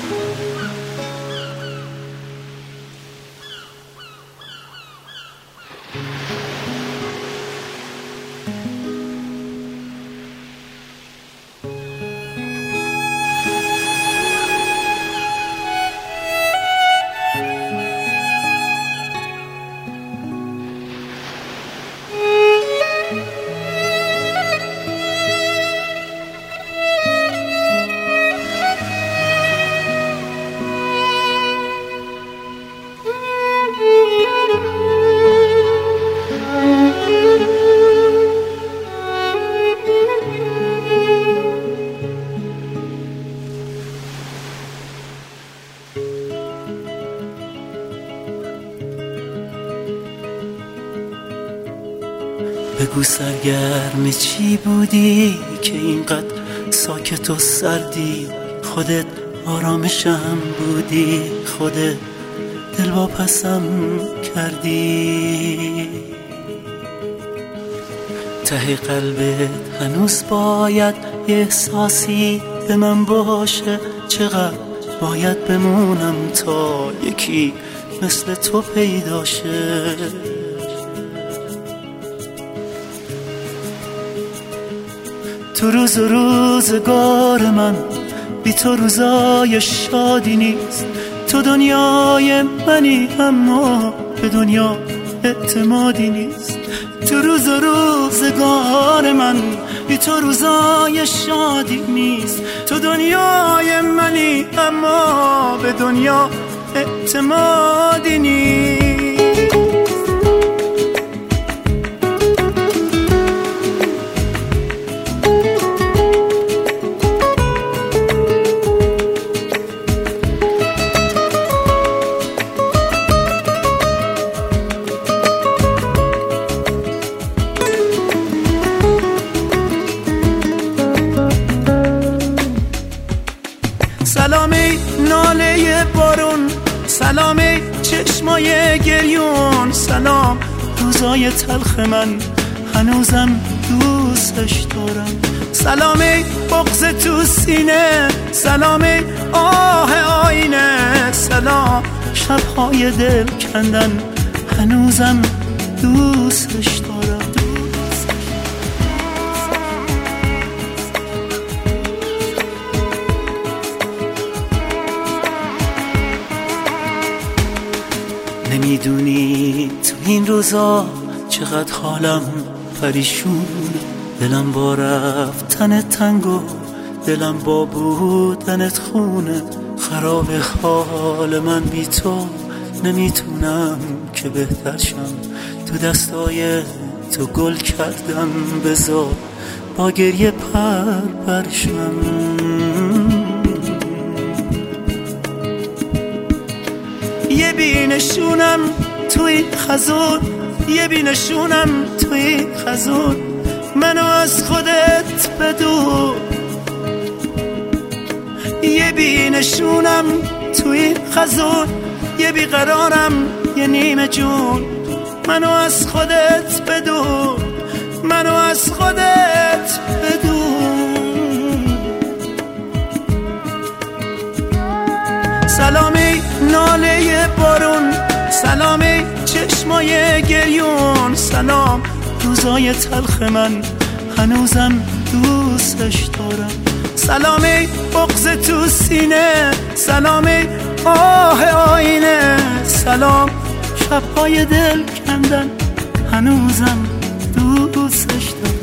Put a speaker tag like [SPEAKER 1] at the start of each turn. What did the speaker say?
[SPEAKER 1] بگو سرگرم چی بودی که اینقدر ساکت و سردی؟ خودت آرامشم بودی، خودت دلواپسم کردی. ته قلبت هنوز باید یه احساسی به من باشه. چقدر باید بمونم تا یکی مثل تو پیدا شه؟ تو روز و روزگار من بی تو روزای شادی نیست. تو دنیای منی اما به دنیا اعتمادی نیست. تو روز و روزگار من بی تو روزای شادی نیست. تو دنیای منی اما به دنیا اعتمادی نیست. سلامی ناله بارون، سلامی چشمای گریون، سلام روزای تلخ من هنوزم دوستش دارم. سلامی بغض تو سینه، سلامی آه آینه، سلام شبهای دل کندن هنوزم دوستش دارم. نمیدونی تو این روزا چقدر حالم پریشون، دلم با رفتن تنگ و دلم با بودنت خونه. خراب حال من بی تو، نمیتونم که بهتر شم. تو دستای تو گل کردم، بذار با گریه پرشم. یه بینشونم توی خزون، یه بینشونم توی خزون، منو از خودت بدون. یه بینشونم توی خزون، یه بیقرارم یه نیمه جون، منو از خودت بدون، منو از خودت بدون. سلامی ناله بارون، سلامی چشمای گریون، سلام روزای تلخ من هنوزم دوستش دارم. سلامی بغض تو سینه، سلامی آه آینه، سلام شبهای دل کندن هنوزم دوستش دارم.